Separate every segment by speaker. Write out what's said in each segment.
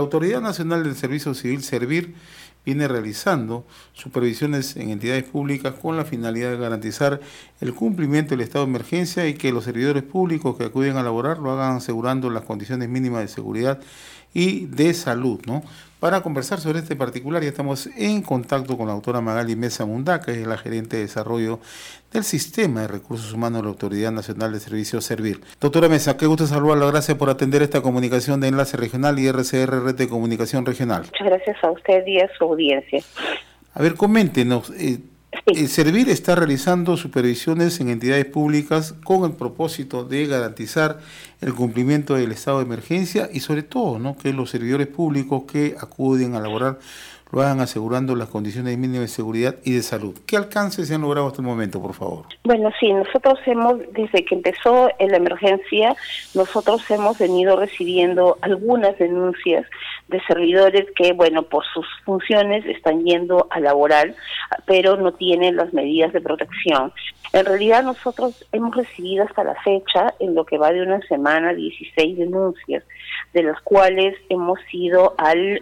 Speaker 1: Autoridad Nacional del Servicio Civil, Servir, viene realizando supervisiones en entidades públicas con la finalidad de garantizar el cumplimiento del estado de emergencia y que los servidores públicos que acuden a laborar lo hagan asegurando las condiciones mínimas de seguridad y de salud, ¿no? Para conversar sobre este particular ya estamos en contacto con la doctora Magali Mesa Mundaca, que es la gerente de desarrollo del Sistema de Recursos Humanos de la Autoridad Nacional de Servicios Servir. Doctora Mesa, qué gusto saludarla, gracias por atender esta comunicación de Enlace Regional y RCR Red de Comunicación Regional.
Speaker 2: Muchas gracias a usted y a su audiencia.
Speaker 1: A ver, coméntenos, Servir está realizando supervisiones en entidades públicas con el propósito de garantizar el cumplimiento del estado de emergencia y sobre todo, ¿no?, que los servidores públicos que acuden a laborar lo hagan asegurando las condiciones mínimas de seguridad y de salud. ¿Qué alcances se han logrado hasta el momento, por favor?
Speaker 2: Bueno, sí, nosotros desde que empezó la emergencia, nosotros hemos venido recibiendo algunas denuncias de servidores que, bueno, por sus funciones están yendo a laborar, pero no tienen las medidas de protección. En realidad nosotros hemos recibido hasta la fecha, en lo que va de una semana, 16 denuncias, de las cuales hemos ido al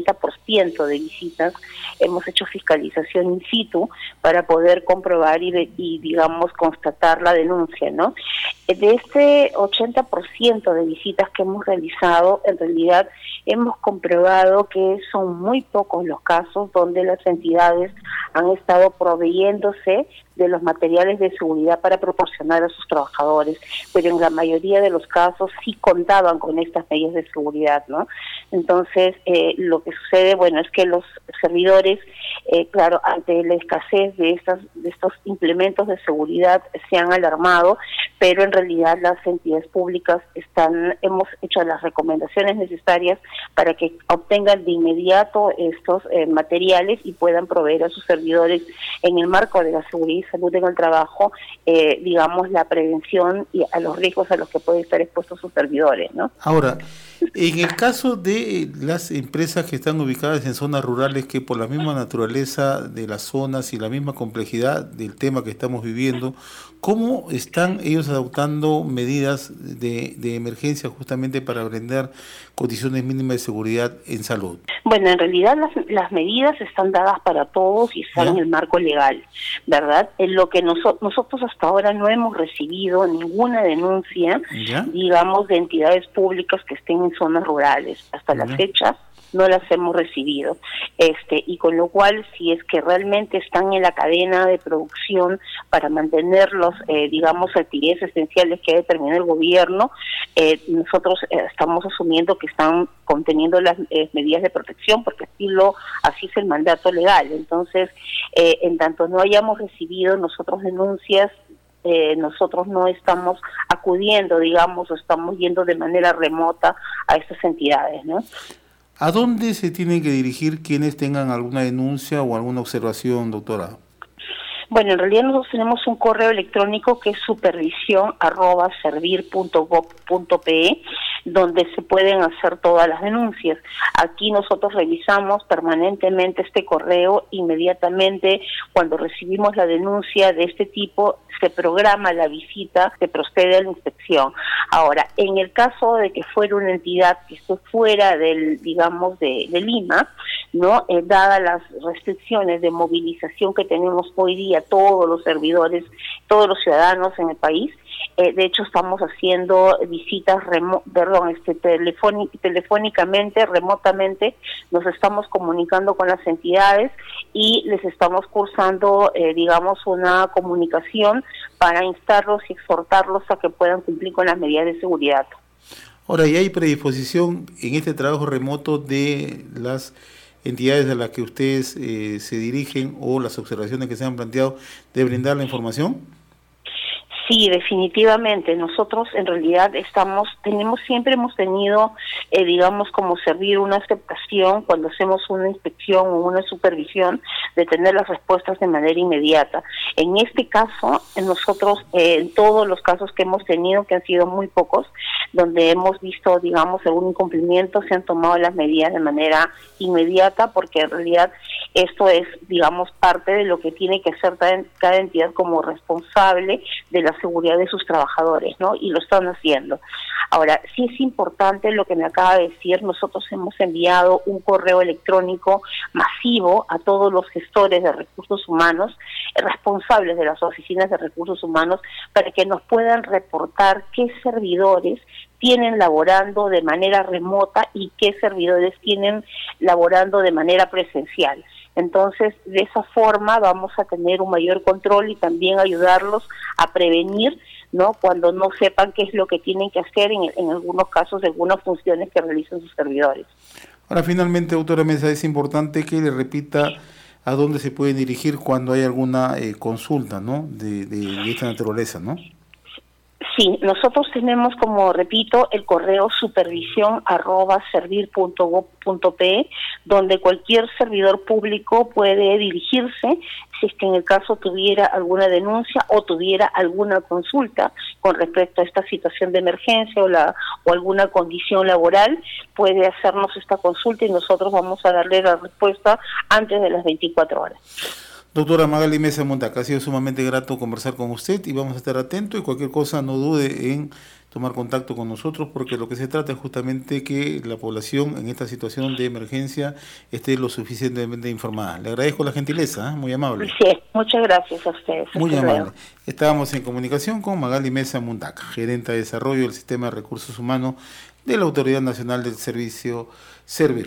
Speaker 2: 80% de visitas, hemos hecho fiscalización in situ para poder comprobar y digamos, constatar la denuncia, ¿no? De este 80% de visitas que hemos realizado, en realidad hemos comprobado que son muy pocos los casos donde las entidades han estado proveyéndose de los materiales de seguridad para proporcionar a sus trabajadores, pero en la mayoría de los casos sí contaban con estas medidas de seguridad, ¿no? Entonces, lo que sucede, bueno, es que los servidores, claro, ante la escasez de estos implementos de seguridad se han alarmado, pero en realidad las entidades públicas hemos hecho las recomendaciones necesarias para que obtengan de inmediato estos materiales y puedan proveer a sus servidores en el marco de la seguridad y salud en el trabajo, digamos, la prevención y a los riesgos a los que pueden estar expuestos sus servidores, ¿no?
Speaker 1: Ahora, en el caso de las empresas que están ubicadas en zonas rurales, que por la misma naturaleza de las zonas y la misma complejidad del tema que estamos viviendo, ¿cómo están ellos adoptando medidas de emergencia justamente para brindar condiciones mínimas de seguridad en salud?
Speaker 2: Bueno, en realidad las medidas están dadas para todos y están en el marco legal, ¿verdad? En lo que nosotros hasta ahora no hemos recibido ninguna denuncia, digamos, de entidades públicas que estén en zonas rurales. Hasta la fecha no las hemos recibido, y con lo cual, si es que realmente están en la cadena de producción para mantener los, digamos, actividades esenciales que determina el gobierno, nosotros estamos asumiendo que están conteniendo las medidas de protección, porque así es el mandato legal. Entonces, en tanto no hayamos recibido nosotros denuncias, nosotros no estamos acudiendo, digamos, o estamos yendo de manera remota a estas entidades, ¿no?
Speaker 1: ¿A dónde se tienen que dirigir quienes tengan alguna denuncia o alguna observación, doctora?
Speaker 2: Bueno, en realidad nosotros tenemos un correo electrónico que es supervisión@servir.gov.pe, donde se pueden hacer todas las denuncias. Aquí nosotros revisamos permanentemente este correo. Inmediatamente cuando recibimos la denuncia de este tipo, se programa la visita, se procede a la inspección. Ahora, en el caso de que fuera una entidad que esté fuera de Lima, ¿no? Dadas las restricciones de movilización que tenemos hoy día, todos los servidores, todos los ciudadanos en el país, de hecho estamos haciendo visitas telefónicamente, remotamente, nos estamos comunicando con las entidades y les estamos cursando, digamos, una comunicación para instarlos y exhortarlos a que puedan cumplir con las medidas de seguridad.
Speaker 1: Ahora, ¿y hay predisposición en este trabajo remoto de las entidades a las que ustedes se dirigen o las observaciones que se han planteado de brindar la información?
Speaker 2: Sí, definitivamente. Nosotros en realidad siempre hemos tenido, digamos, como Servir una aceptación cuando hacemos una inspección o una supervisión de tener las respuestas de manera inmediata. En este caso, nosotros, en todos los casos que hemos tenido, que han sido muy pocos, donde hemos visto, digamos, algún incumplimiento, se han tomado las medidas de manera inmediata, porque en realidad esto es, digamos, parte de lo que tiene que hacer cada entidad como responsable de la seguridad de sus trabajadores, ¿no? Y lo están haciendo. Ahora, sí es importante lo que me acaba de decir, nosotros hemos enviado un correo electrónico masivo a todos los gestores de recursos humanos, responsables de las oficinas de recursos humanos, para que nos puedan reportar qué servidores tienen laborando de manera remota y qué servidores tienen laborando de manera presencial. Entonces, de esa forma vamos a tener un mayor control y también ayudarlos a prevenir, ¿no?, cuando no sepan qué es lo que tienen que hacer en algunos casos, de algunas funciones que realizan sus servidores.
Speaker 1: Ahora, finalmente, doctora Mesa, es importante que le repita a dónde se puede dirigir cuando hay alguna consulta, ¿no?, de esta naturaleza, ¿no?
Speaker 2: Sí, nosotros tenemos, como repito, el correo supervisión@servir.gov.pe, donde cualquier servidor público puede dirigirse si es que en el caso tuviera alguna denuncia o tuviera alguna consulta con respecto a esta situación de emergencia o alguna condición laboral, puede hacernos esta consulta y nosotros vamos a darle la respuesta antes de las 24 horas.
Speaker 1: Doctora Magali Mesa Mundaca, ha sido sumamente grato conversar con usted y vamos a estar atentos, y cualquier cosa no dude en tomar contacto con nosotros, porque lo que se trata es justamente que la población en esta situación de emergencia esté lo suficientemente informada. Le agradezco la gentileza, muy amable.
Speaker 2: Sí, muchas gracias a ustedes.
Speaker 1: Muy amable. Estábamos en comunicación con Magali Mesa Mundaca, gerente de desarrollo del Sistema de Recursos Humanos de la Autoridad Nacional del Servicio Servir.